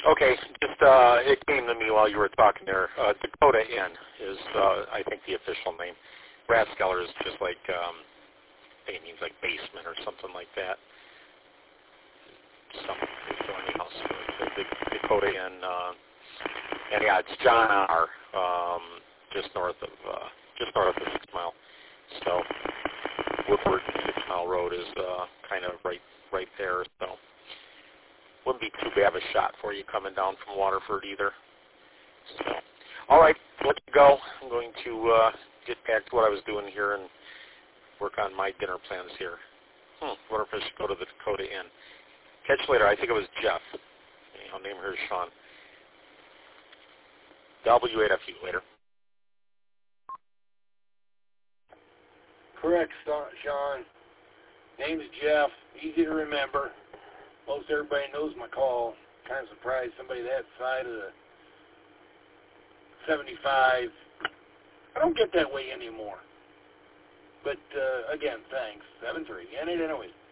Okay, just it came to me while you were talking there. Dakota Inn is, I think, the official name. Rathskeller is just like, I think it means like basement or something like that. So anyhow, the Dakota Inn, and yeah, it's John R. Just north of 6 Mile. So Woodward 6 Mile Road is kind of right there. So wouldn't be too bad of a shot for you coming down from Waterford either. So, all right, let you go. I'm going to get back to what I was doing here and work on my dinner plans here. Wonder if I should go to the Dakota Inn. Catch you later. I think it was Jeff. I'll name her Sean. W8FU later. Correct, Sean. Name's Jeff. Easy to remember. Most everybody knows my call. Kind of surprised somebody that side of the 75. I don't get that way anymore. But, again, thanks. 7-3. And it anyway.